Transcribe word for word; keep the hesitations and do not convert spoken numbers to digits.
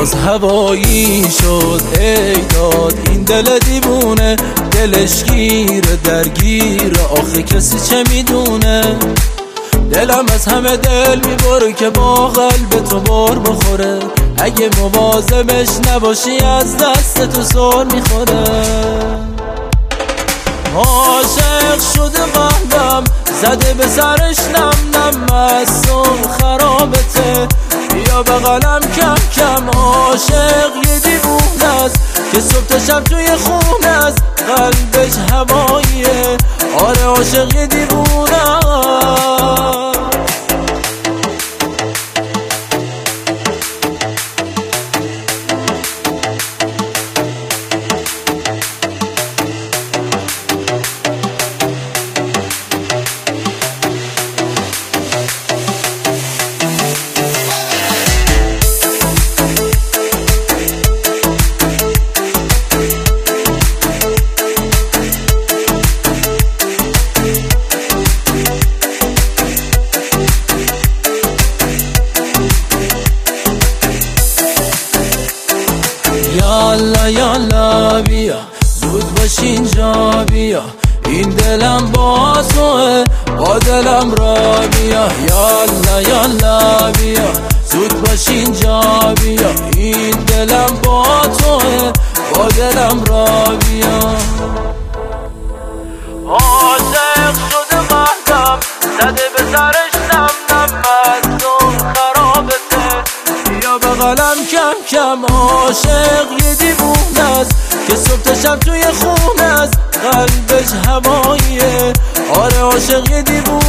باز هوایی شد ای داد این دل دیوونه، دلش گیر درگیر آخه کسی چه میدونه. دلم از همه دل میبره که با قلب تو بار بخوره، اگه مواظبش نباشی از دست تو سر میخوره. عاشق شده قلبم زده به سرش نم نم، مستم خرابته بیا بغلم کم کم. عاشق یه دیوونه است که صبح تا شب توی خونه است، قلبش هواییه آره عاشق یه دیوونه است. یالا یالا بیا زود باش اینجا بیا، این دلم با توه با دلم را بیا. یالا یالا بیا زود باش اینجا بیا، این دلم با توه با دلم را بیا. عاشق شده قلبم زده به سرش نم نم، مستم خرابته بیا بغلم کم کم. عاشق یه دیوونه است که صبح تا شب توی خونه است، قلبش هواییه آره عاشق یه دیوونه.